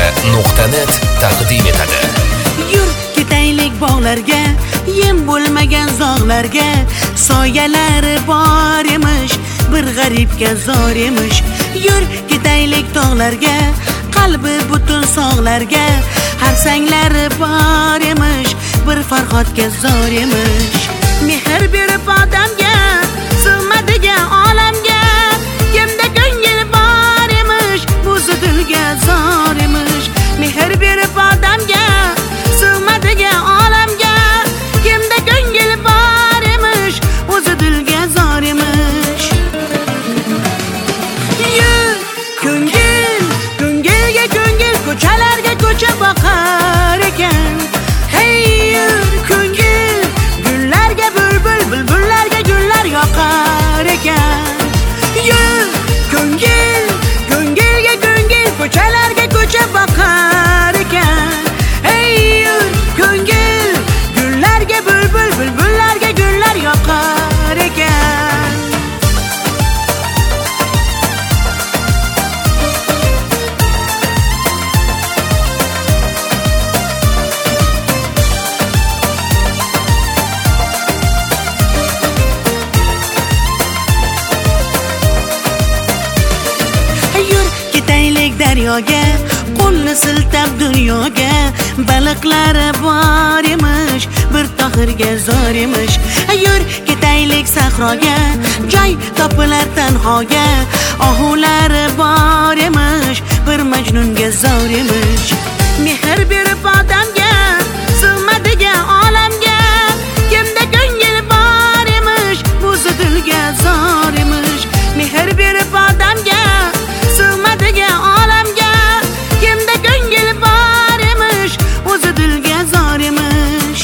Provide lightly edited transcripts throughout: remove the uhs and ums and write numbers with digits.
yulduzlar.net taqdim etadi. Yur ketaylik bog'larga, yem bo'lmagan zog'larga, soyalari bor emish, bir g'aribga zor emish. Yur ketaylik tog'larga, qalbi butun sog'larga, harsanglari bor emish, bir farhodga zor emish. Mehr berib odamga, sig'madigan olamga, kimda ko'ngil bor emish, o'zi dilga zor emish. Mehr berib odamga, sig'madigan olamga, kimda ko'ngil bor emish, o'zi dilga zor emish. Yur ko'ngil, ko'ngilga ko'ngil, ko'chalarga ko'cha boqar ekan. Hey yur ko'ngil, gullarga bulbul, bulbullarga gullar yoqar ekan. Yur ko'ngil, ko'ngilga ko'ngil, ko'chalarga ko'cha boqar ekan. Hey yur ko'ngil, gullarga bulbul, bulbullarga gullar yoqar ekan. Daryoga, qo'lni siltab dunyoga, baliqlari bor emish, bir tohirga zor emish. Yur ketaylik sahroga, joy topilar tanhoga, ohulari bor emish, bir majnunga zor emish. Mehr berib odamga, sig'madigan olamga, kimda ko'ngil bor emish, o'zi dilga zor emish. Mehr berib odamga, sig'madigan olamga, kimda ko'ngil bor emish, o'zi dilga zor emish.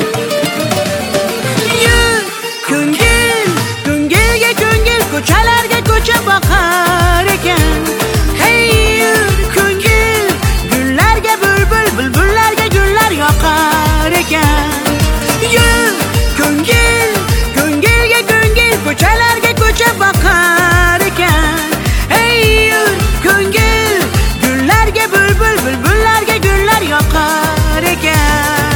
Yur ko'ngil, ko'ngilga ko'ngil, ko'chalarga ko'cha boqar ekan. Hey yur ko'ngil, gullarga bulbul, bulbullarga gullar yoqar ekan. Yur ko'ngil, ko'ngilga ko'ngil, ko'chalarga ko'cha boqar ekan. Hey yur ko'ngil, gullarga bulbul, bulbullarga gullar yoqar ekan.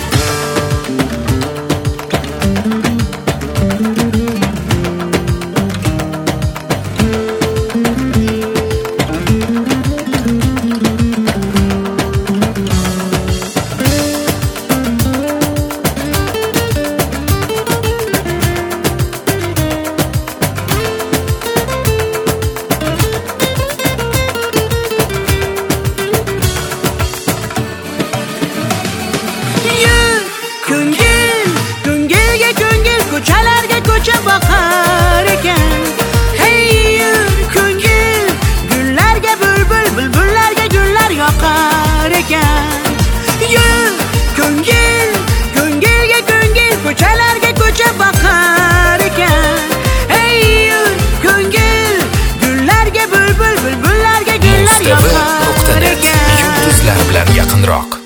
Ko'ngil, ko'ngilga ko'ngil, ko'chalarga ko'cha boqar ekan. Hey yur ko'ngil, gullarga bulbul, bulbullarga gullar yoqar ekan. Yur ko'ngil, ko'ngilga ko'ngil, ko'chalarga ko'cha boqar ekan. Hey yur ko'ngil, gullarga bulbul, bulbullarga gullar yoqar ekan. Yulduzlar bilan yaqinroq.